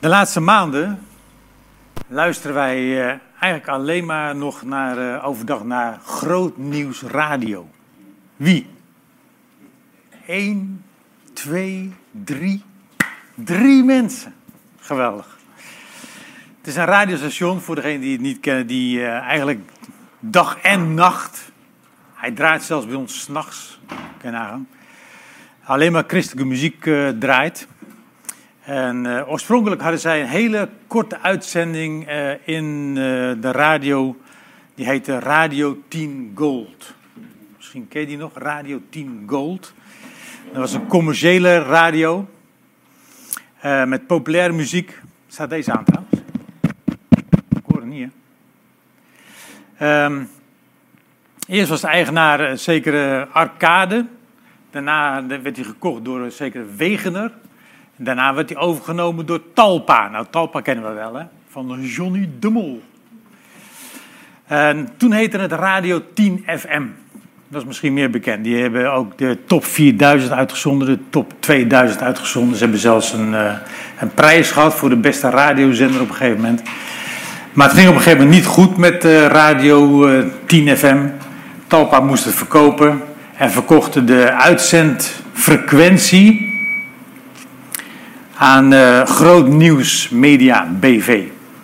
De laatste maanden luisteren wij eigenlijk alleen maar nog overdag naar Groot Nieuws Radio. Wie? 1, 2, 3. 3 mensen. Geweldig. Het is een radiostation, voor degenen die het niet kennen, die eigenlijk dag en nacht, hij draait zelfs bij ons 's nachts, kan je nagaan, alleen maar christelijke muziek draait. En oorspronkelijk hadden zij een hele korte uitzending in de radio, die heette Radio 10 Gold. Misschien ken je die nog, Radio 10 Gold. Dat was een commerciële radio met populaire muziek. Staat deze aan trouwens? Ik hoor het niet, hè? Eerst was de eigenaar een zekere Arcade. Daarna werd hij gekocht door een zekere Wegener. Daarna werd hij overgenomen door Talpa. Nou, Talpa kennen we wel, hè? Van Johnny de Mol. En toen heette het Radio 10 FM. Dat is misschien meer bekend. Die hebben ook de top 4000 uitgezonden, de top 2000 uitgezonden. Ze hebben zelfs een prijs gehad voor de beste radiozender op een gegeven moment. Maar het ging op een gegeven moment niet goed met Radio 10 FM. Talpa moest het verkopen en verkochte de uitzendfrequentie aan Groot Nieuws Media BV.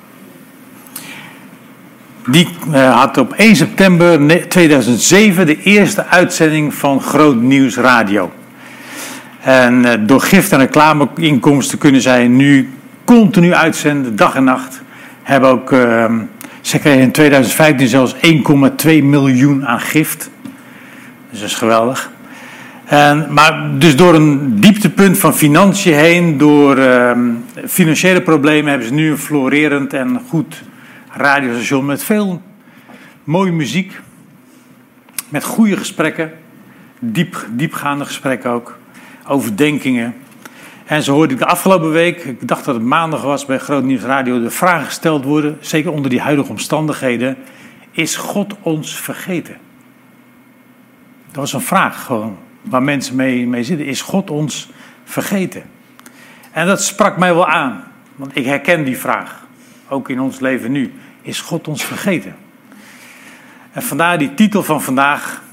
Die had op 1 september 2007 de eerste uitzending van Groot Nieuws Radio. En door gift- en reclameinkomsten kunnen zij nu continu uitzenden, dag en nacht. Hebben ook, ze kregen in 2015 zelfs 1,2 miljoen aan gift. Dus dat is geweldig. Maar dus door een dieptepunt van financiën heen, door financiële problemen, hebben ze nu een florerend en goed radiostation met veel mooie muziek. Met goede gesprekken, diepgaande gesprekken ook, overdenkingen. En zo hoorde ik de afgelopen week, ik dacht dat het maandag was bij Groot Nieuws Radio, de vraag gesteld worden, zeker onder die huidige omstandigheden: is God ons vergeten? Dat was een vraag gewoon, waar mensen mee zitten. Is God ons vergeten? En dat sprak mij wel aan, want ik herken die vraag, ook in ons leven nu. Is God ons vergeten? En vandaar die titel van vandaag.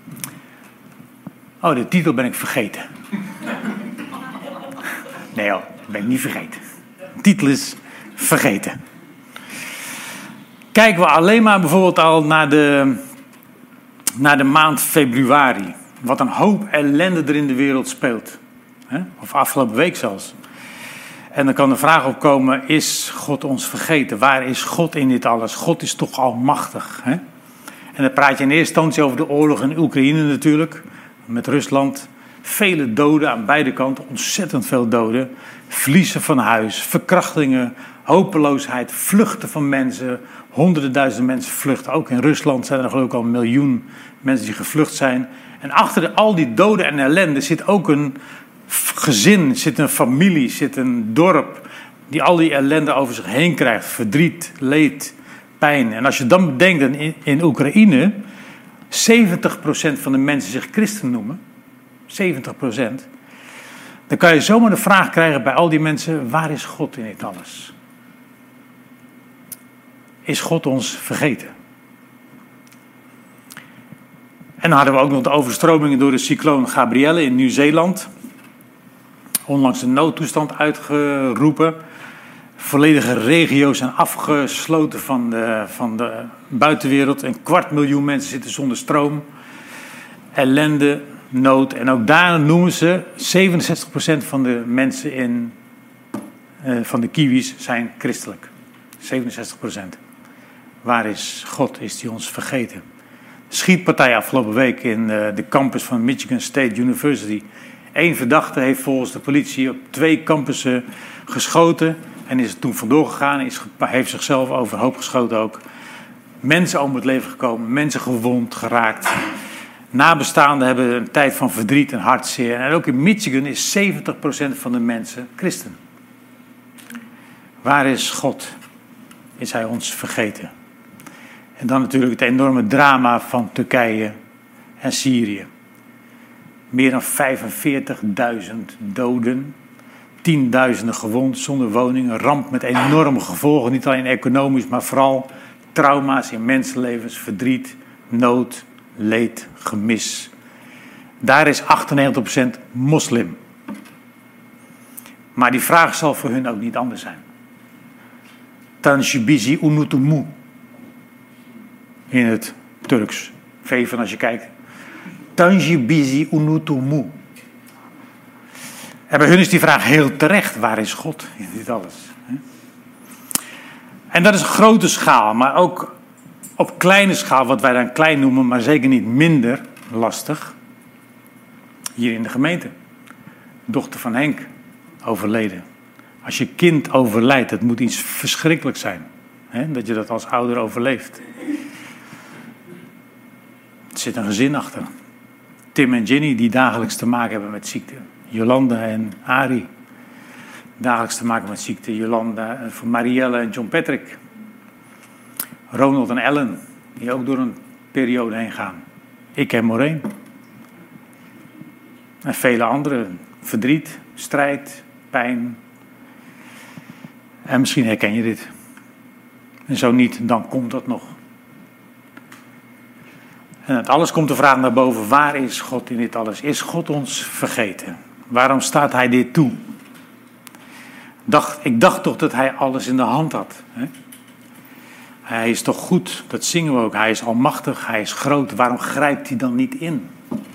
Oh, de titel ben ik vergeten. Nee hoor, ben ik niet vergeten. De titel is vergeten. Kijken we alleen maar bijvoorbeeld al naar de maand februari. Wat een hoop ellende er in de wereld speelt. Of afgelopen week zelfs. En dan kan de vraag opkomen: is God ons vergeten? Waar is God in dit alles? God is toch almachtig. Hè? En dan praat je in eerste instantie over de oorlog in Oekraïne natuurlijk. Met Rusland. Vele doden aan beide kanten. Ontzettend veel doden. Verliezen van huis. Verkrachtingen. Hopeloosheid. Vluchten van mensen. Honderden duizenden mensen vluchten. Ook in Rusland zijn er geloof ik al 1 miljoen mensen die gevlucht zijn. En achter al die doden en ellende zit ook een gezin, zit een familie, zit een dorp die al die ellende over zich heen krijgt. Verdriet, leed, pijn. En als je dan bedenkt dat in Oekraïne 70% van de mensen zich christen noemen, 70%, dan kan je zomaar de vraag krijgen bij al die mensen: waar is God in dit alles? Is God ons vergeten? En dan hadden we ook nog de overstromingen door de cycloon Gabrielle in Nieuw-Zeeland. Onlangs een noodtoestand uitgeroepen. Volledige regio's zijn afgesloten van de buitenwereld. 250.000 mensen zitten zonder stroom. Ellende, nood. En ook daar noemen ze 67% van de mensen van de Kiwis zijn christelijk. 67%. Waar is God? Is die ons vergeten? Schietpartij afgelopen week in de campus van Michigan State University. 1 verdachte heeft volgens de politie op 2 campussen geschoten en is er toen vandoor gegaan. Heeft zichzelf overhoop geschoten ook. Mensen om het leven gekomen, mensen gewond, geraakt. Nabestaanden hebben een tijd van verdriet en hartzeer. En ook in Michigan is 70% van de mensen christen. Waar is God? Is hij ons vergeten? En dan natuurlijk het enorme drama van Turkije en Syrië. Meer dan 45.000 doden. Tienduizenden gewond, zonder woning. Een ramp met enorme gevolgen. Niet alleen economisch, maar vooral trauma's in mensenlevens. Verdriet, nood, leed, gemis. Daar is 98% moslim. Maar die vraag zal voor hun ook niet anders zijn. Tanjibizi unutumu. In het Turks. Veven als je kijkt. Tanjibizi unutumu. En bij hun is die vraag heel terecht. Waar is God in dit alles? En dat is een grote schaal. Maar ook op kleine schaal. Wat wij dan klein noemen. Maar zeker niet minder lastig. Hier in de gemeente. Dochter van Henk. Overleden. Als je kind overlijdt. Het moet iets verschrikkelijks zijn. Hè? Dat je dat als ouder overleeft. Er zit een gezin achter. Tim en Ginny die dagelijks te maken hebben met ziekte. Jolanda en Arie. Dagelijks te maken met ziekte. Jolanda voor Marielle en John Patrick. Ronald en Ellen. Die ook door een periode heen gaan. Ik en Maureen. En vele anderen. Verdriet, strijd, pijn. En misschien herken je dit. En zo niet, dan komt dat nog. En uit alles komt de vraag naar boven. Waar is God in dit alles? Is God ons vergeten? Waarom staat hij dit toe? Ik dacht toch dat hij alles in de hand had. Hè? Hij is toch goed, dat zingen we ook. Hij is almachtig, hij is groot. Waarom grijpt hij dan niet in?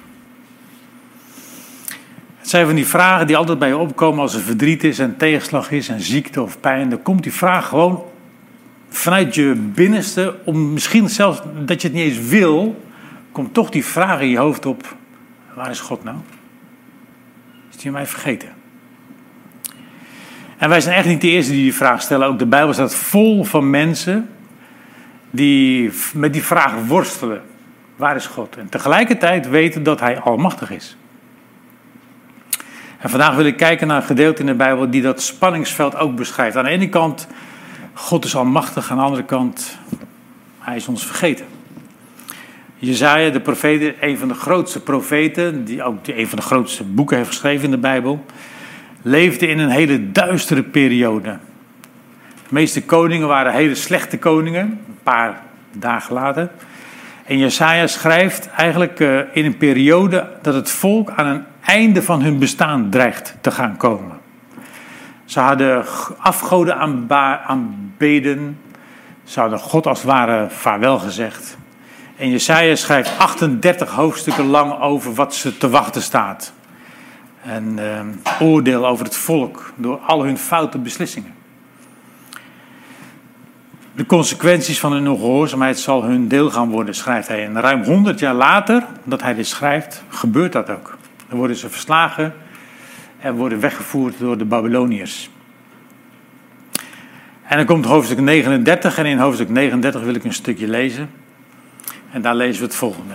Het zijn van die vragen die altijd bij je opkomen als er verdriet is en tegenslag is en ziekte of pijn. Dan komt die vraag gewoon vanuit je binnenste, om misschien zelfs dat je het niet eens wil, komt toch die vraag in je hoofd op. Waar is God nou? Is hij mij vergeten? En wij zijn echt niet de eerste die vraag stellen. Ook de Bijbel staat vol van mensen die met die vraag worstelen. Waar is God? En tegelijkertijd weten dat hij almachtig is. En vandaag wil ik kijken naar een gedeelte in de Bijbel die dat spanningsveld ook beschrijft. Aan de ene kant, God is almachtig. Aan de andere kant, hij is ons vergeten. Jesaja, de profeet, een van de grootste profeten, die ook een van de grootste boeken heeft geschreven in de Bijbel, leefde in een hele duistere periode. De meeste koningen waren hele slechte koningen, een paar dagen later. En Jesaja schrijft eigenlijk in een periode dat het volk aan een einde van hun bestaan dreigt te gaan komen. Ze hadden afgoden aanbeden. Ze hadden God als het ware vaarwel gezegd. En Jesaja schrijft 38 hoofdstukken lang over wat ze te wachten staat. En oordeel over het volk door al hun foute beslissingen. De consequenties van hun ongehoorzaamheid zal hun deel gaan worden, schrijft hij. En ruim 100 jaar later, dat hij dit schrijft, gebeurt dat ook. Dan worden ze verslagen en worden weggevoerd door de Babyloniërs. En dan komt hoofdstuk 39 en in hoofdstuk 39 wil ik een stukje lezen. En daar lezen we het volgende.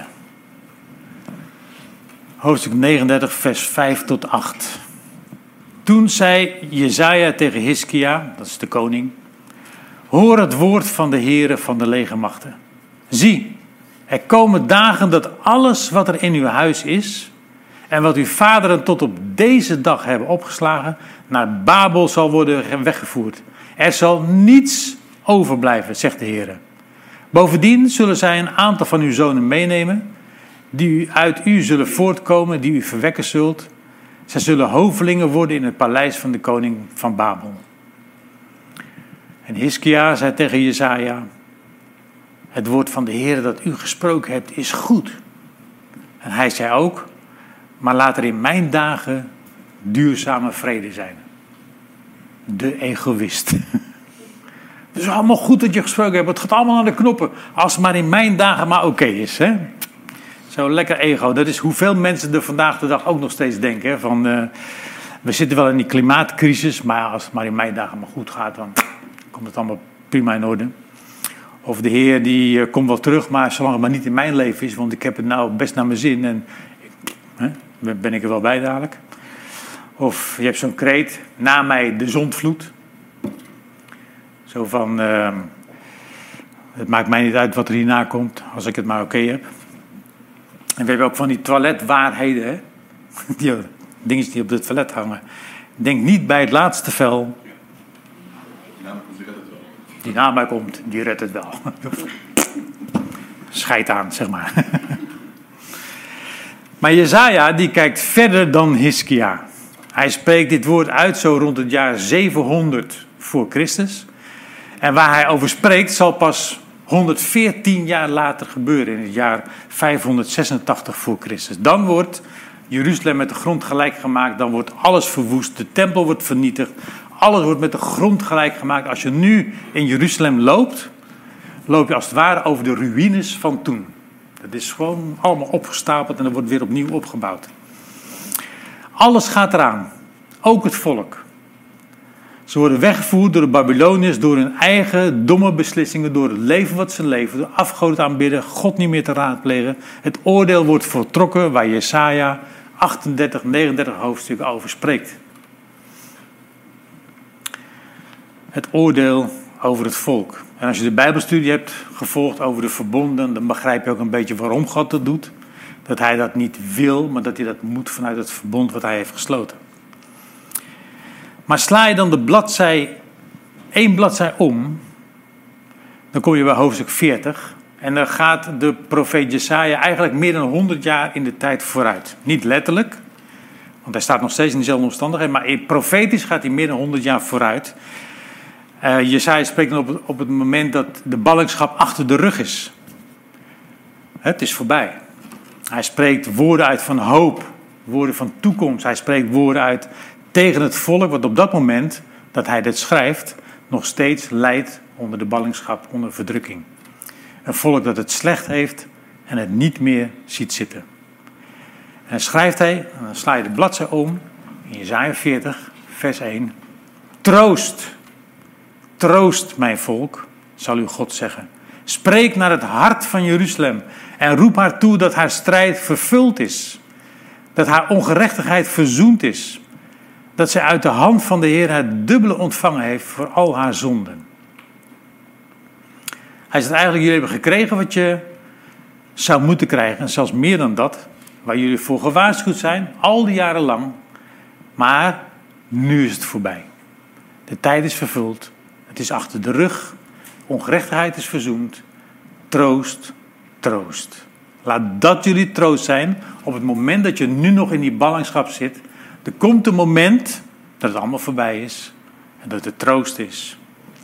Hoofdstuk 39 vers 5 tot 8. Toen zei Jesaja tegen Hiskia, dat is de koning: hoor het woord van de Heere van de legermachten. Zie, er komen dagen dat alles wat er in uw huis is en wat uw vaderen tot op deze dag hebben opgeslagen, naar Babel zal worden weggevoerd. Er zal niets overblijven, zegt de Heere. Bovendien zullen zij een aantal van uw zonen meenemen, die uit u zullen voortkomen, die u verwekken zult. Zij zullen hovelingen worden in het paleis van de koning van Babel. En Hiskia zei tegen Jesaja: het woord van de Heere dat u gesproken hebt is goed. En hij zei ook: maar laat er in mijn dagen duurzame vrede zijn. De egoïst. Het is allemaal goed dat je gesproken hebt. Het gaat allemaal aan de knoppen. Als het maar in mijn dagen maar oké is. Hè? Zo lekker ego. Dat is hoeveel mensen er vandaag de dag ook nog steeds denken. Hè? Van, we zitten wel in die klimaatcrisis. Maar als het maar in mijn dagen maar goed gaat, dan komt het allemaal prima in orde. Of de Heer die komt wel terug, maar zolang het maar niet in mijn leven is. Want ik heb het nou best naar mijn zin. En ben ik er wel bij dadelijk. Of je hebt zo'n kreet: na mij de zondvloed. Zo van, het maakt mij niet uit wat er hierna komt, als ik het maar oké heb. En we hebben ook van die toiletwaarheden, hè? Die dingetjes die op het toilet hangen. Denk niet bij het laatste vel. Die na mij Die redt het wel. Scheid aan, zeg maar. Maar Jesaja die kijkt verder dan Hiskia. Hij spreekt dit woord uit zo rond het jaar 700 voor Christus. En waar hij over spreekt zal pas 114 jaar later gebeuren, in het jaar 586 voor Christus. Dan wordt Jeruzalem met de grond gelijk gemaakt, dan wordt alles verwoest, de tempel wordt vernietigd, alles wordt met de grond gelijk gemaakt. Als je nu in Jeruzalem loopt, loop je als het ware over de ruïnes van toen. Dat is gewoon allemaal opgestapeld en er wordt weer opnieuw opgebouwd. Alles gaat eraan, ook het volk. Ze worden weggevoerd door de Babyloniërs, door hun eigen domme beslissingen, door het leven wat ze leven, door afgoden aanbidden, God niet meer te raadplegen. Het oordeel wordt voltrokken waar Jesaja 38, 39 hoofdstukken over spreekt. Het oordeel over het volk. En als je de Bijbelstudie hebt gevolgd over de verbonden, dan begrijp je ook een beetje waarom God dat doet. Dat hij dat niet wil, maar dat hij dat moet vanuit het verbond wat hij heeft gesloten. Maar sla je dan de bladzij, 1 bladzij om, dan kom je bij hoofdstuk 40. En dan gaat de profeet Jesaja eigenlijk meer dan 100 jaar in de tijd vooruit. Niet letterlijk, want hij staat nog steeds in dezelfde omstandigheden, maar profetisch gaat hij meer dan 100 jaar vooruit. Jesaja spreekt dan op het moment dat de ballingschap achter de rug is. Het is voorbij. Hij spreekt woorden uit van hoop, woorden van toekomst. Hij spreekt woorden uit tegen het volk, wat op dat moment dat hij dit schrijft, nog steeds lijdt onder de ballingschap, onder verdrukking. Een volk dat het slecht heeft en het niet meer ziet zitten. En dan schrijft hij, en dan sla je de bladzij om, in Jesaja 40, vers 1. Troost, troost mijn volk, zal uw God zeggen. Spreek naar het hart van Jeruzalem en roep haar toe dat haar strijd vervuld is. Dat haar ongerechtigheid verzoend is. Dat zij uit de hand van de Heer het dubbele ontvangen heeft voor al haar zonden. Hij zegt eigenlijk, jullie hebben gekregen wat je zou moeten krijgen. En zelfs meer dan dat, waar jullie voor gewaarschuwd zijn, al die jaren lang. Maar nu is het voorbij. De tijd is vervuld. Het is achter de rug. Ongerechtigheid is verzoend. Troost, troost. Laat dat jullie troost zijn op het moment dat je nu nog in die ballingschap zit. Er komt een moment dat het allemaal voorbij is en dat het troost is.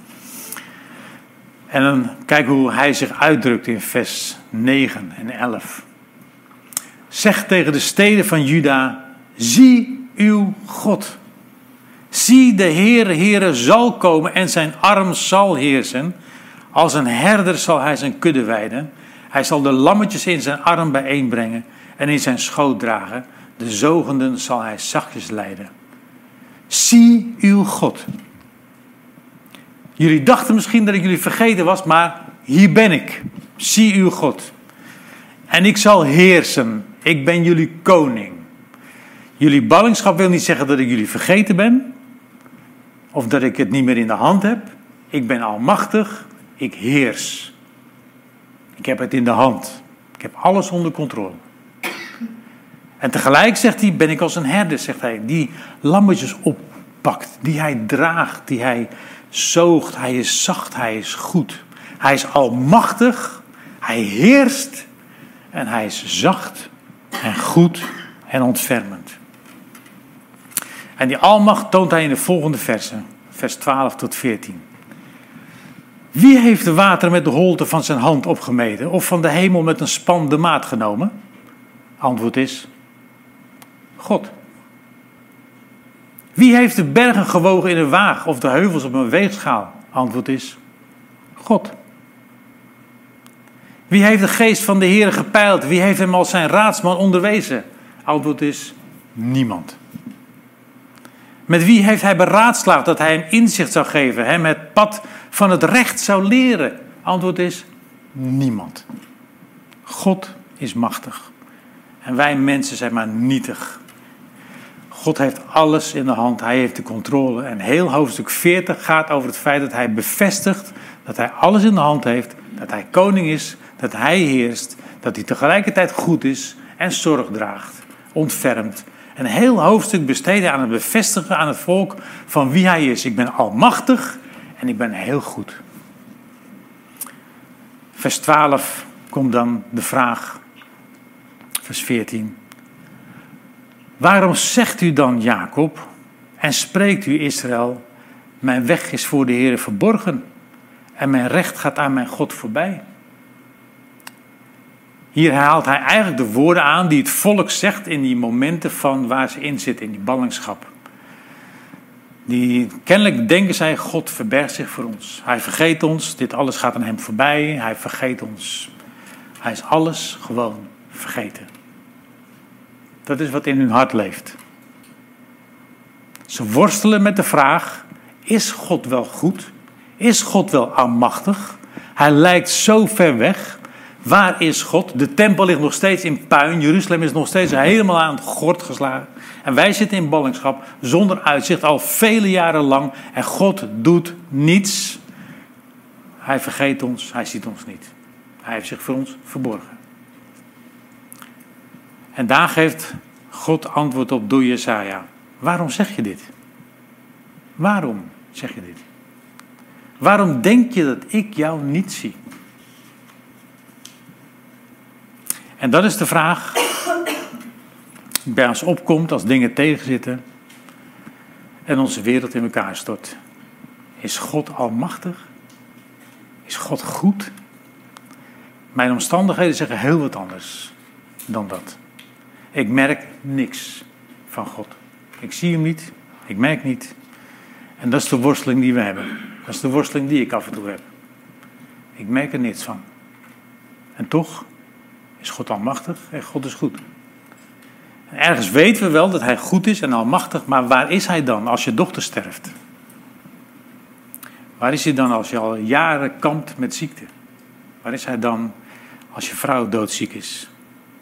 En dan kijk hoe hij zich uitdrukt in vers 9 en 11. Zeg tegen de steden van Juda, zie uw God. Zie de Heere zal komen en zijn arm zal heersen. Als een herder zal hij zijn kudde weiden. Hij zal de lammetjes in zijn arm bijeenbrengen en in zijn schoot dragen. De zogenden zal hij zachtjes leiden. Zie uw God. Jullie dachten misschien dat ik jullie vergeten was, maar hier ben ik. Zie uw God. En ik zal heersen. Ik ben jullie koning. Jullie ballingschap wil niet zeggen dat ik jullie vergeten ben. Of dat ik het niet meer in de hand heb. Ik ben almachtig. Ik heers. Ik heb het in de hand. Ik heb alles onder controle. En tegelijk zegt hij, ben ik als een herder, zegt hij, die lammetjes oppakt, die hij draagt, die hij zoogt. Hij is zacht, hij is goed. Hij is almachtig, hij heerst en hij is zacht en goed en ontfermend. En die almacht toont hij in de volgende versen, vers 12 tot 14. Wie heeft de wateren met de holte van zijn hand opgemeten of van de hemel met een span de maat genomen? Antwoord is God. Wie heeft de bergen gewogen in een waag of de heuvels op een weegschaal? Antwoord is God. Wie heeft de geest van de Heer gepeild? Wie heeft hem als zijn raadsman onderwezen? Antwoord is niemand. Met wie heeft hij beraadslaagd dat hij hem inzicht zou geven, hem het pad van het recht zou leren? Antwoord is niemand. God is machtig. En wij mensen zijn maar nietig. God heeft alles in de hand. Hij heeft de controle. En heel hoofdstuk 40 gaat over het feit dat hij bevestigt dat hij alles in de hand heeft. Dat hij koning is. Dat hij heerst. Dat hij tegelijkertijd goed is en zorg draagt. Ontfermt. Een heel hoofdstuk besteedt hij aan het bevestigen aan het volk van wie hij is. Ik ben almachtig en ik ben heel goed. Vers 12 komt dan de vraag, vers 14. Waarom zegt u dan, Jacob, en spreekt u, Israël, mijn weg is voor de Heere verborgen en mijn recht gaat aan mijn God voorbij? Hier herhaalt hij eigenlijk de woorden aan die het volk zegt in die momenten van waar ze in zitten, in die ballingschap. Kennelijk denken zij, God verbergt zich voor ons. Hij vergeet ons, dit alles gaat aan hem voorbij, hij vergeet ons. Hij is alles gewoon vergeten. Dat is wat in hun hart leeft. Ze worstelen met de vraag, is God wel goed? Is God wel almachtig? Hij lijkt zo ver weg. Waar is God? De tempel ligt nog steeds in puin. Jeruzalem is nog steeds helemaal aan het gord geslagen. En wij zitten in ballingschap zonder uitzicht al vele jaren lang. En God doet niets. Hij vergeet ons, hij ziet ons niet. Hij heeft zich voor ons verborgen. En daar geeft God antwoord op door Jesaja. Waarom zeg je dit? Waarom zeg je dit? Waarom denk je dat ik jou niet zie? En dat is de vraag die bij ons opkomt als dingen tegenzitten en onze wereld in elkaar stort. Is God almachtig? Is God goed? Mijn omstandigheden zeggen heel wat anders dan dat. Ik merk niks van God. Ik zie hem niet, ik merk niet. En dat is de worsteling die we hebben. Dat is de worsteling die ik af en toe heb. Ik merk er niets van. En toch is God almachtig en God is goed. En ergens weten we wel dat hij goed is en almachtig, maar waar is hij dan als je dochter sterft? Waar is hij dan als je al jaren kampt met ziekte? Waar is hij dan als je vrouw doodziek is?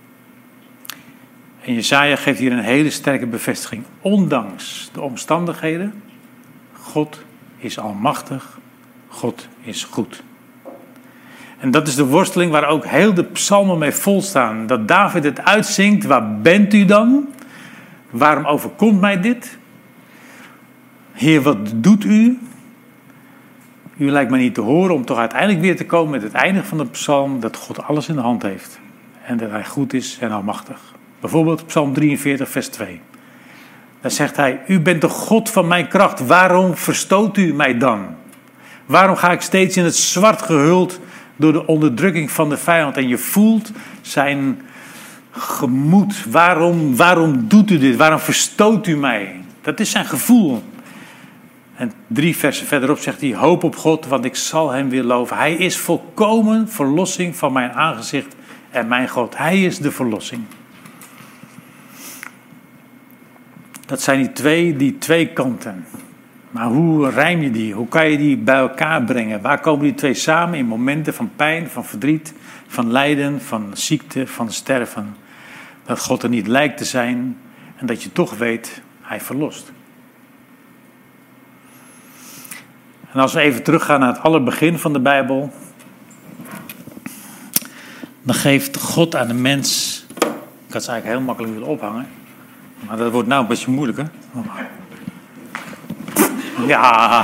En Jesaja geeft hier een hele sterke bevestiging. Ondanks de omstandigheden, God is almachtig, God is goed. En dat is de worsteling waar ook heel de psalmen mee vol staan. Dat David het uitzingt, waar bent u dan? Waarom overkomt mij dit? Heer, wat doet u? U lijkt mij niet te horen om toch uiteindelijk weer te komen met het einde van de psalm. Dat God alles in de hand heeft. En dat hij goed is en almachtig. Bijvoorbeeld psalm 43 vers 2. Daar zegt hij, u bent de God van mijn kracht. Waarom verstoot u mij dan? Waarom ga ik steeds in het zwart gehuld door de onderdrukking van de vijand? En je voelt zijn gemoed. Waarom doet u dit? Waarom verstoot u mij? Dat is zijn gevoel. En 3 versen verderop zegt hij, hoop op God, want ik zal hem weer loven. Hij is volkomen verlossing van mijn aangezicht en mijn God. Hij is de verlossing. Dat zijn die twee kanten. Maar hoe rijm je die? Hoe kan je die bij elkaar brengen? Waar komen die twee samen in momenten van pijn, van verdriet, van lijden, van ziekte, van sterven? Dat God er niet lijkt te zijn en dat je toch weet, hij verlost. En als we even teruggaan naar het allerbegin van de Bijbel, dan geeft God aan de mens, ik had ze eigenlijk heel makkelijk willen ophangen, maar dat wordt nou een beetje moeilijk, hè? Ja.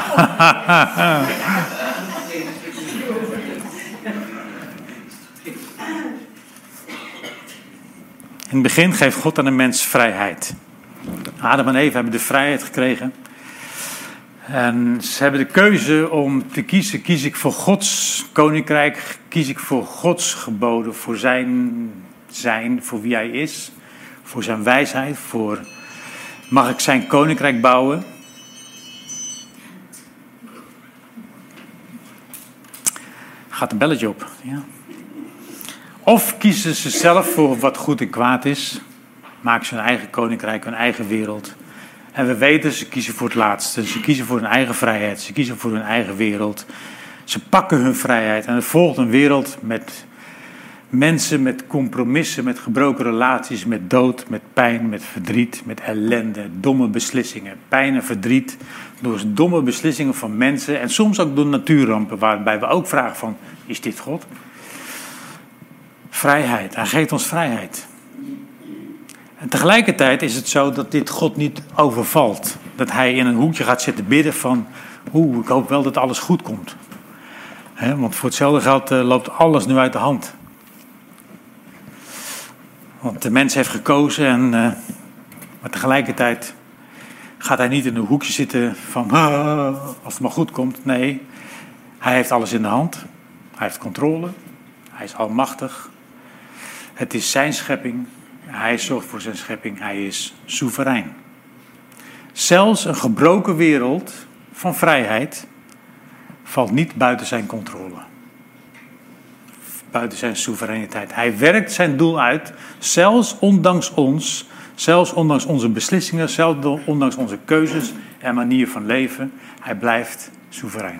In het begin geeft God aan de mens vrijheid. Adam en Eva hebben de vrijheid gekregen. En ze hebben de keuze om te kiezen. Kies ik voor Gods koninkrijk? Kies ik voor Gods geboden? Voor zijn, voor wie hij is? Voor zijn wijsheid? Mag ik zijn koninkrijk bouwen? Gaat een belletje op. Ja. Of kiezen ze zelf voor wat goed en kwaad is. Maken ze hun eigen koninkrijk, hun eigen wereld. En we weten, ze kiezen voor het laatste. Ze kiezen voor hun eigen vrijheid. Ze kiezen voor hun eigen wereld. Ze pakken hun vrijheid. En er volgt een wereld met mensen, met compromissen, met gebroken relaties, met dood, met pijn, met verdriet, met ellende, domme beslissingen. Pijn en verdriet door domme beslissingen van mensen en soms ook door natuurrampen, waarbij we ook vragen van, is dit God? Vrijheid, hij geeft ons vrijheid. En tegelijkertijd is het zo dat dit God niet overvalt. Dat hij in een hoekje gaat zitten bidden van, ik hoop wel dat alles goed komt. Want voor hetzelfde geld loopt alles nu uit de hand. Want de mens heeft gekozen, maar tegelijkertijd gaat hij niet in een hoekje zitten van, als het maar goed komt. Nee, hij heeft alles in de hand. Hij heeft controle. Hij is almachtig. Het is zijn schepping. Hij zorgt voor zijn schepping. Hij is soeverein. Zelfs een gebroken wereld van vrijheid valt niet buiten zijn controle. Buiten zijn soevereiniteit. Hij werkt zijn doel uit, zelfs ondanks ons, zelfs ondanks onze beslissingen, zelfs ondanks onze keuzes en manier van leven. Hij blijft soeverein.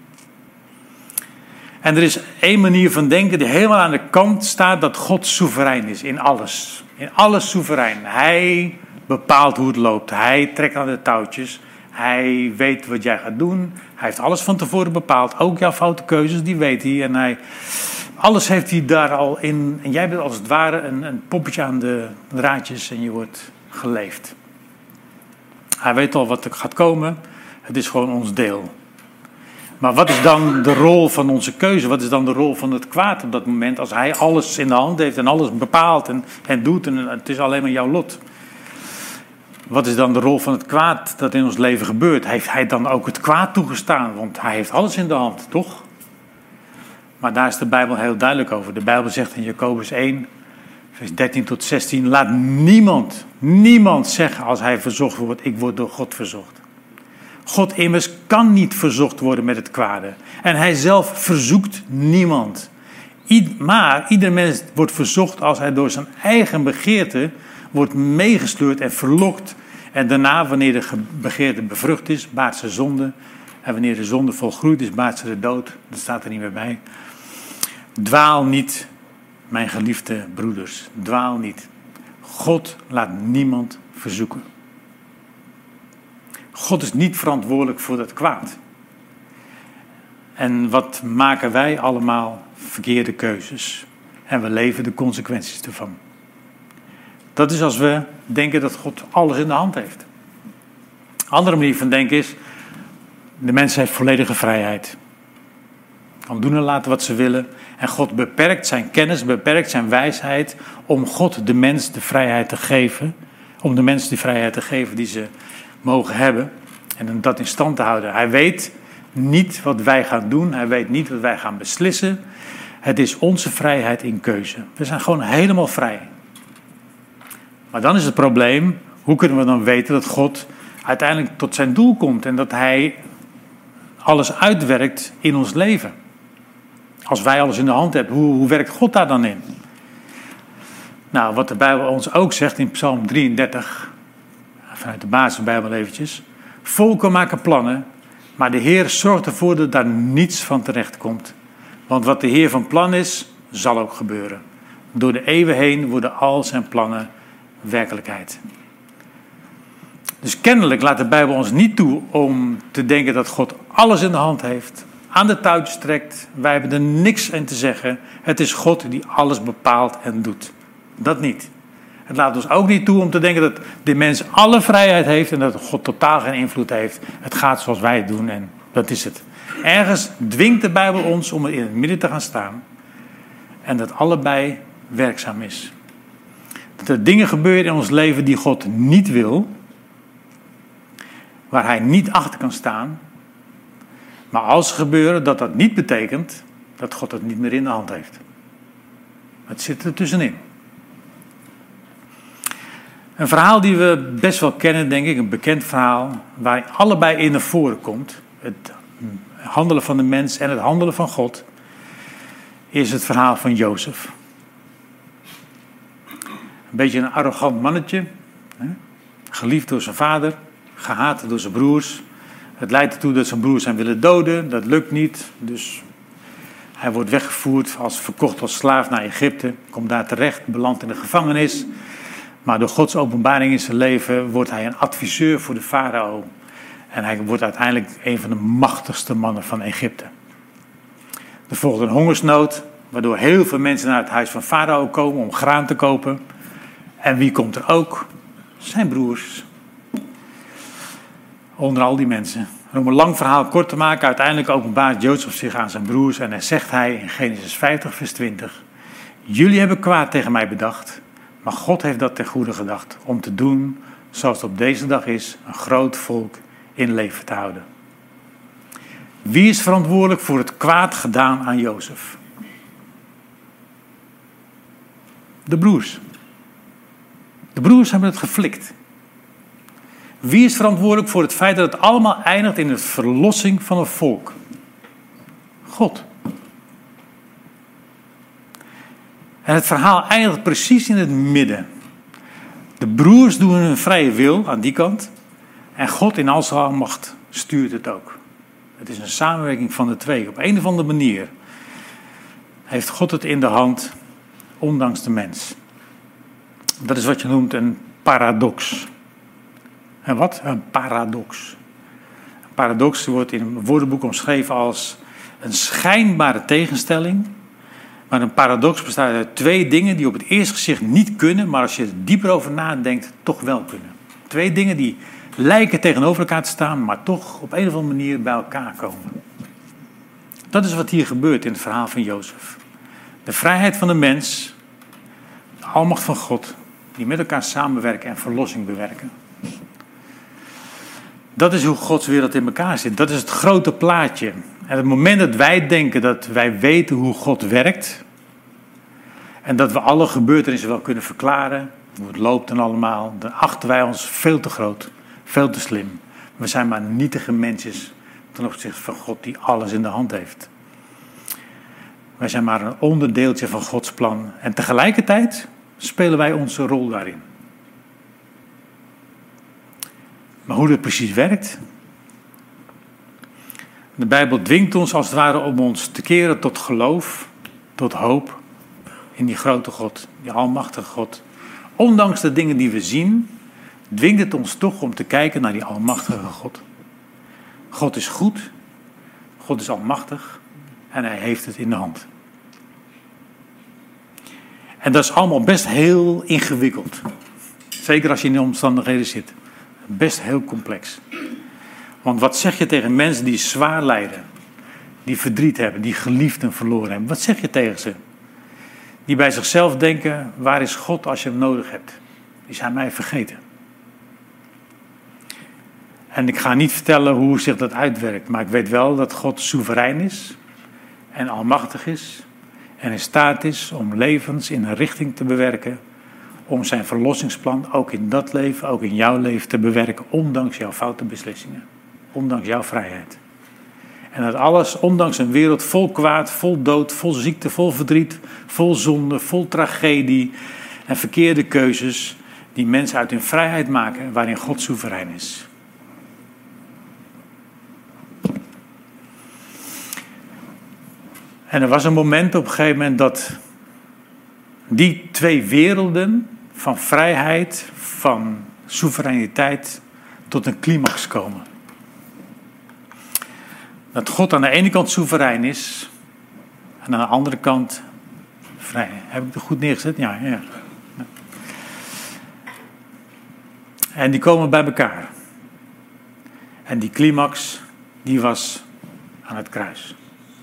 En er is één manier van denken die helemaal aan de kant staat dat God soeverein is in alles. In alles soeverein. Hij bepaalt hoe het loopt. Hij trekt aan de touwtjes. Hij weet wat jij gaat doen. Hij heeft alles van tevoren bepaald. Ook jouw foute keuzes, die weet hij. En alles heeft hij daar al in. En jij bent als het ware een poppetje aan de draadjes en je wordt geleefd. Hij weet al wat er gaat komen. Het is gewoon ons deel. Maar wat is dan de rol van onze keuze? Wat is dan de rol van het kwaad op dat moment? Als hij alles in de hand heeft en alles bepaalt en doet en het is alleen maar jouw lot. Wat is dan de rol van het kwaad dat in ons leven gebeurt? Heeft hij dan ook het kwaad toegestaan? Want hij heeft alles in de hand, toch? Maar daar is de Bijbel heel duidelijk over. De Bijbel zegt in Jacobus 1, vers 13 tot 16... Laat niemand zeggen als hij verzocht wordt, ik word door God verzocht. God immers kan niet verzocht worden met het kwade. En hij zelf verzoekt niemand. Maar ieder mens wordt verzocht als hij door zijn eigen begeerte wordt meegesleurd en verlokt. En daarna, wanneer de begeerte bevrucht is, baart ze zonde. En wanneer de zonde volgroeid is, baart ze de dood. Dat staat er niet meer bij. Dwaal niet, mijn geliefde broeders. Dwaal niet. God laat niemand verzoeken. God is niet verantwoordelijk voor dat kwaad. En wat maken wij allemaal? Verkeerde keuzes. En we leven de consequenties ervan. Dat is als we denken dat God alles in de hand heeft. Een andere manier van denken is, de mens heeft volledige vrijheid. Kan doen en laten wat ze willen. En God beperkt zijn kennis, beperkt zijn wijsheid om God de mens de vrijheid te geven. Om de mens die vrijheid te geven die ze mogen hebben. En om dat in stand te houden. Hij weet niet wat wij gaan doen. Hij weet niet wat wij gaan beslissen. Het is onze vrijheid in keuze. We zijn gewoon helemaal vrij. Maar dan is het probleem, hoe kunnen we dan weten dat God uiteindelijk tot zijn doel komt en dat hij alles uitwerkt in ons leven? Als wij alles in de hand hebben, hoe werkt God daar dan in? Nou, wat de Bijbel ons ook zegt in Psalm 33, vanuit de basisbijbel eventjes. Volken maken plannen, maar de Heer zorgt ervoor dat daar niets van terecht komt. Want wat de Heer van plan is, zal ook gebeuren. Door de eeuwen heen worden al zijn plannen werkelijkheid. Dus kennelijk laat de Bijbel ons niet toe om te denken dat God alles in de hand heeft, aan de touwtjes trekt. Wij hebben er niks in te zeggen. Het is God die alles bepaalt en doet. Dat niet. Het laat ons ook niet toe om te denken dat de mens alle vrijheid heeft en dat God totaal geen invloed heeft. Het gaat zoals wij het doen en dat is het. Ergens dwingt de Bijbel ons om er in het midden te gaan staan en dat allebei werkzaam is. Dat er dingen gebeuren in ons leven die God niet wil, waar hij niet achter kan staan. Maar als ze gebeuren, dat niet betekent dat God het niet meer in de hand heeft. Het zit er tussenin. Een verhaal die we best wel kennen, denk ik, een bekend verhaal, waar allebei in naar voren komt. Het handelen van de mens en het handelen van God, is het verhaal van Jozef. Een beetje een arrogant mannetje, geliefd door zijn vader, gehaat door zijn broers. Het leidt ertoe dat zijn broers hem willen doden, dat lukt niet. Dus hij wordt weggevoerd, verkocht als slaaf naar Egypte, komt daar terecht, belandt in de gevangenis. Maar door Gods openbaring in zijn leven wordt hij een adviseur voor de farao. En hij wordt uiteindelijk een van de machtigste mannen van Egypte. Er volgt een hongersnood, waardoor heel veel mensen naar het huis van farao komen om graan te kopen. En wie komt er ook? Zijn broers. Onder al die mensen. En om een lang verhaal kort te maken, uiteindelijk openbaart Jozef zich aan zijn broers en dan zegt hij in Genesis 50 vers 20: jullie hebben kwaad tegen mij bedacht, maar God heeft dat ten goede gedacht om te doen zoals het op deze dag is, een groot volk in leven te houden. Wie is verantwoordelijk voor het kwaad gedaan aan Jozef? De broers. De broers hebben het geflikt. Wie is verantwoordelijk voor het feit dat het allemaal eindigt in de verlossing van een volk? God. En het verhaal eindigt precies in het midden. De broers doen hun vrije wil aan die kant. En God in al zijn almacht stuurt het ook. Het is een samenwerking van de twee. Op een of andere manier heeft God het in de hand, ondanks de mens. Dat is wat je noemt een paradox. En wat? Een paradox. Een paradox wordt in een woordenboek omschreven als een schijnbare tegenstelling. Maar een paradox bestaat uit twee dingen die op het eerste gezicht niet kunnen, maar als je er dieper over nadenkt, toch wel kunnen. Twee dingen die lijken tegenover elkaar te staan, maar toch op een of andere manier bij elkaar komen. Dat is wat hier gebeurt in het verhaal van Jozef. De vrijheid van de mens, de almacht van God, die met elkaar samenwerken en verlossing bewerken. Dat is hoe Gods wereld in elkaar zit. Dat is het grote plaatje. En het moment dat wij denken dat wij weten hoe God werkt, en dat we alle gebeurtenissen wel kunnen verklaren, hoe het loopt en allemaal, dan achten wij ons veel te groot, veel te slim. We zijn maar nietige mensjes ten opzichte van God die alles in de hand heeft. Wij zijn maar een onderdeeltje van Gods plan. En tegelijkertijd spelen wij onze rol daarin. Maar hoe dat precies werkt? De Bijbel dwingt ons als het ware om ons te keren tot geloof, tot hoop in die grote God, die almachtige God. Ondanks de dingen die we zien, dwingt het ons toch om te kijken naar die almachtige God. God is goed, God is almachtig en hij heeft het in de hand. En dat is allemaal best heel ingewikkeld. Zeker als je in de omstandigheden zit. Best heel complex. Want wat zeg je tegen mensen die zwaar lijden, die verdriet hebben, die geliefden verloren hebben? Wat zeg je tegen ze? Die bij zichzelf denken, waar is God als je hem nodig hebt? Die zijn mij vergeten. En ik ga niet vertellen hoe zich dat uitwerkt, maar ik weet wel dat God soeverein is en almachtig is en in staat is om levens in een richting te bewerken, om zijn verlossingsplan ook in dat leven, ook in jouw leven te bewerken, ondanks jouw foute beslissingen, ondanks jouw vrijheid. En dat alles, ondanks een wereld vol kwaad, vol dood, vol ziekte, vol verdriet, vol zonde, vol tragedie en verkeerde keuzes die mensen uit hun vrijheid maken, waarin God soeverein is. En er was een moment op een gegeven moment dat die twee werelden van vrijheid, van soevereiniteit tot een climax komen. Dat God aan de ene kant soeverein is en aan de andere kant vrij. Heb ik het goed neergezet? Ja. En die komen bij elkaar. En die climax, die was aan het kruis.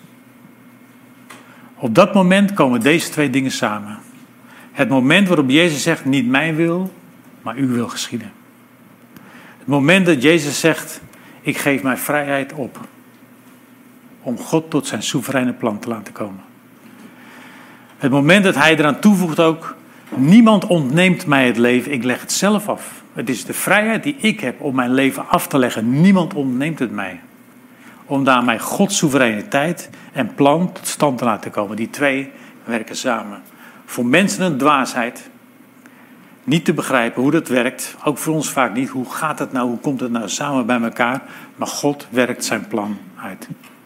Op dat moment komen deze twee dingen samen. Het moment waarop Jezus zegt, niet mijn wil, maar uw wil geschieden. Het moment dat Jezus zegt, ik geef mijn vrijheid op. Om God tot zijn soevereine plan te laten komen. Het moment dat hij eraan toevoegt ook, niemand ontneemt mij het leven, ik leg het zelf af. Het is de vrijheid die ik heb om mijn leven af te leggen. Niemand ontneemt het mij. Om daarmee Gods soevereiniteit en plan tot stand te laten komen. Die twee werken samen. Voor mensen een dwaasheid. Niet te begrijpen hoe dat werkt. Ook voor ons vaak niet. Hoe gaat het nou? Hoe komt het nou samen bij elkaar? Maar God werkt zijn plan uit.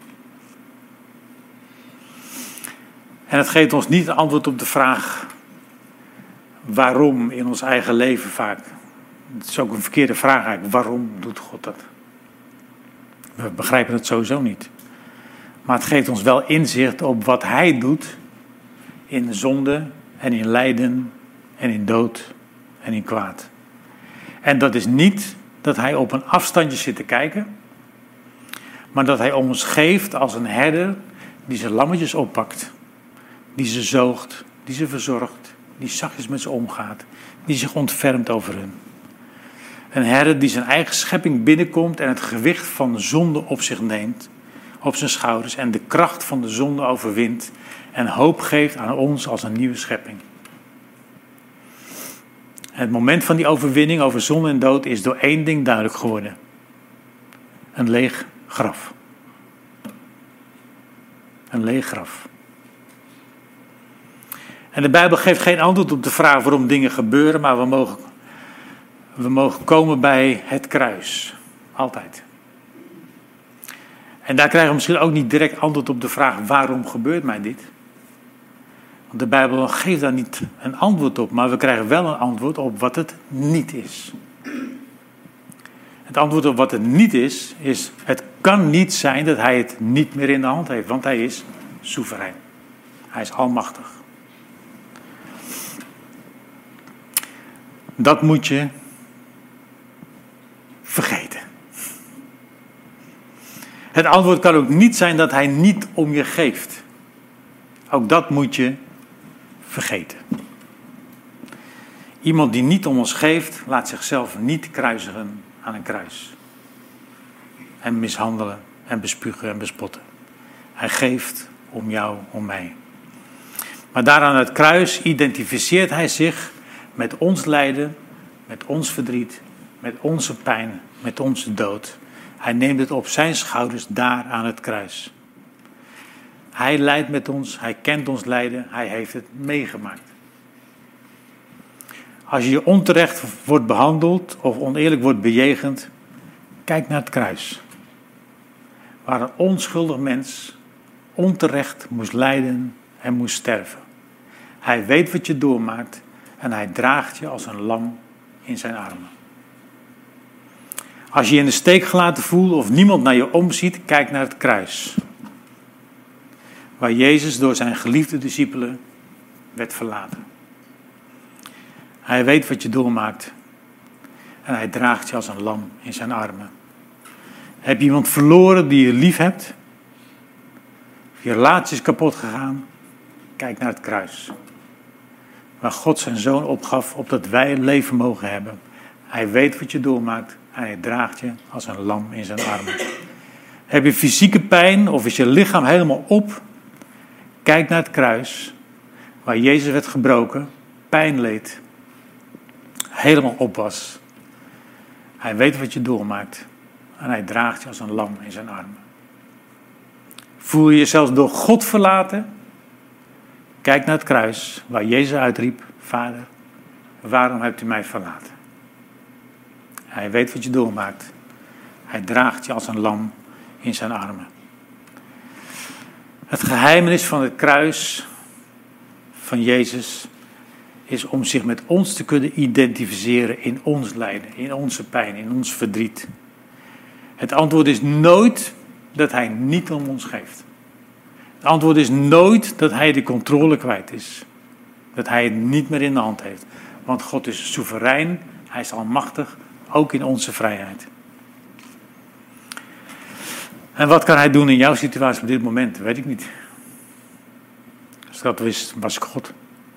En het geeft ons niet het antwoord op de vraag waarom in ons eigen leven vaak. Het is ook een verkeerde vraag eigenlijk. Waarom doet God dat? We begrijpen het sowieso niet. Maar het geeft ons wel inzicht op wat hij doet in zonde en in lijden en in dood en in kwaad. En dat is niet dat hij op een afstandje zit te kijken, maar dat hij ons geeft als een herder die zijn lammetjes oppakt, die ze zoogt, die ze verzorgt, die zachtjes met ze omgaat, die zich ontfermt over hun. Een herder die zijn eigen schepping binnenkomt en het gewicht van de zonde op zich neemt, op zijn schouders, en de kracht van de zonde overwint en hoop geeft aan ons als een nieuwe schepping. Het moment van die overwinning over zonde en dood is door één ding duidelijk geworden: een leeg graf. Een leeg graf. En de Bijbel geeft geen antwoord op de vraag waarom dingen gebeuren, maar we mogen komen bij het kruis. Altijd. En daar krijgen we misschien ook niet direct antwoord op de vraag: waarom gebeurt mij dit? Want de Bijbel geeft daar niet een antwoord op, maar we krijgen wel een antwoord op wat het niet is. Het antwoord op wat het niet is, het kan niet zijn dat hij het niet meer in de hand heeft, want hij is soeverein. Hij is almachtig. Dat moet je vergeten. Het antwoord kan ook niet zijn dat hij niet om je geeft. Ook dat moet je vergeten. Iemand die niet om ons geeft, laat zichzelf niet kruisigen aan een kruis. En mishandelen en bespugen en bespotten. Hij geeft om jou, om mij. Maar daar aan het kruis identificeert hij zich met ons lijden, met ons verdriet, met onze pijn, met onze dood. Hij neemt het op zijn schouders daar aan het kruis. Hij lijdt met ons, hij kent ons lijden, hij heeft het meegemaakt. Als je onterecht wordt behandeld of oneerlijk wordt bejegend, kijk naar het kruis. Waar een onschuldig mens onterecht moest lijden en moest sterven. Hij weet wat je doormaakt en hij draagt je als een lam in zijn armen. Als je je in de steek gelaten voelt of niemand naar je omziet, kijk naar het kruis. Waar Jezus door zijn geliefde discipelen werd verlaten. Hij weet wat je doormaakt en hij draagt je als een lam in zijn armen. Heb je iemand verloren die je lief hebt? Je relatie is kapot gegaan? Kijk naar het kruis. Waar God zijn zoon opgaf, opdat wij leven mogen hebben. Hij weet wat je doormaakt en hij draagt je als een lam in zijn armen. Heb je fysieke pijn of is je lichaam helemaal op? Kijk naar het kruis, waar Jezus werd gebroken, pijn leed, helemaal op was. Hij weet wat je doormaakt en hij draagt je als een lam in zijn armen. Voel je jezelf door God verlaten? Kijk naar het kruis, waar Jezus uitriep: Vader, waarom hebt u mij verlaten? Hij weet wat je doormaakt. Hij draagt je als een lam in zijn armen. Het geheimenis van het kruis van Jezus is om zich met ons te kunnen identificeren in ons lijden, in onze pijn, in ons verdriet. Het antwoord is nooit dat hij niet om ons geeft. Het antwoord is nooit dat hij de controle kwijt is. Dat hij het niet meer in de hand heeft. Want God is soeverein, hij is almachtig, ook in onze vrijheid. En wat kan hij doen in jouw situatie op dit moment? Weet ik niet. Als dat wist, was ik God.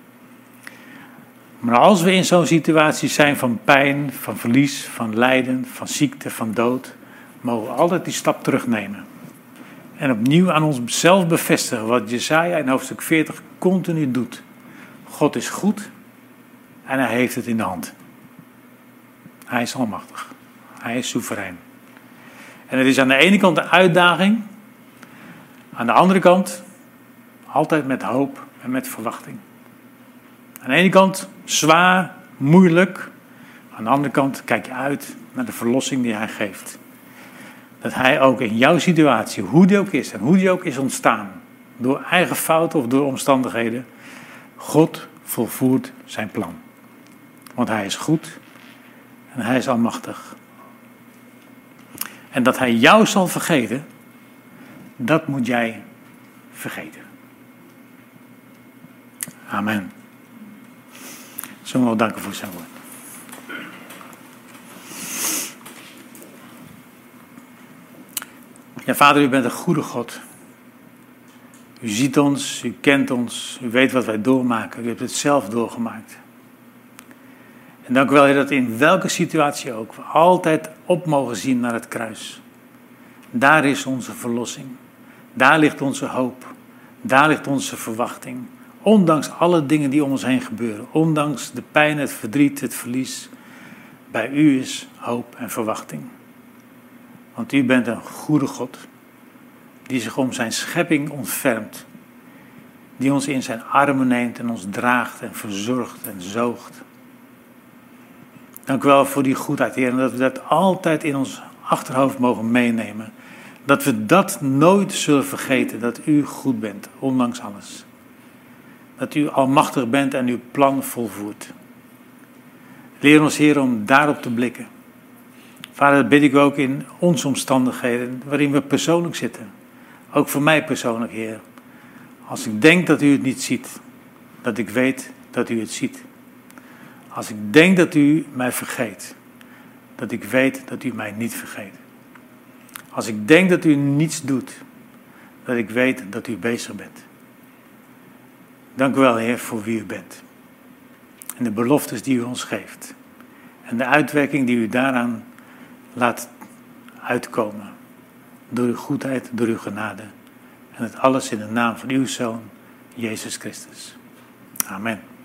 Maar als we in zo'n situatie zijn van pijn, van verlies, van lijden, van ziekte, van dood, mogen we altijd die stap terugnemen. En opnieuw aan onszelf bevestigen wat Jesaja in hoofdstuk 40 continu doet. God is goed en hij heeft het in de hand. Hij is almachtig. Hij is soeverein. En het is aan de ene kant een uitdaging. Aan de andere kant altijd met hoop en met verwachting. Aan de ene kant zwaar, moeilijk. Aan de andere kant kijk je uit naar de verlossing die hij geeft. Dat hij ook in jouw situatie, hoe die ook is en hoe die ook is ontstaan, door eigen fouten of door omstandigheden, God volvoert zijn plan. Want hij is goed en hij is almachtig. En dat hij jou zal vergeten, dat moet jij vergeten. Amen. Zullen we wel danken voor zijn woord. Ja, Vader, u bent een goede God. U ziet ons, u kent ons, u weet wat wij doormaken. U hebt het zelf doorgemaakt. En dank u wel, Heer, dat in welke situatie ook we altijd op mogen zien naar het kruis. Daar is onze verlossing. Daar ligt onze hoop. Daar ligt onze verwachting. Ondanks alle dingen die om ons heen gebeuren. Ondanks de pijn, het verdriet, het verlies. Bij u is hoop en verwachting. Want u bent een goede God. Die zich om zijn schepping ontfermt. Die ons in zijn armen neemt en ons draagt en verzorgt en zoogt. Dank u wel voor die goedheid, Heer. En dat we dat altijd in ons achterhoofd mogen meenemen. Dat we dat nooit zullen vergeten. Dat u goed bent, ondanks alles. Dat u almachtig bent en uw plan volvoert. Leer ons, Heer, om daarop te blikken. Vader, dat bid ik ook in onze omstandigheden waarin we persoonlijk zitten. Ook voor mij persoonlijk, Heer. Als ik denk dat u het niet ziet, dat ik weet dat u het ziet. Als ik denk dat u mij vergeet, dat ik weet dat u mij niet vergeet. Als ik denk dat u niets doet, dat ik weet dat u bezig bent. Dank u wel, Heer, voor wie u bent. En de beloftes die u ons geeft. En de uitwerking die u daaraan laat uitkomen. Door uw goedheid, door uw genade. En het alles in de naam van uw Zoon, Jezus Christus. Amen.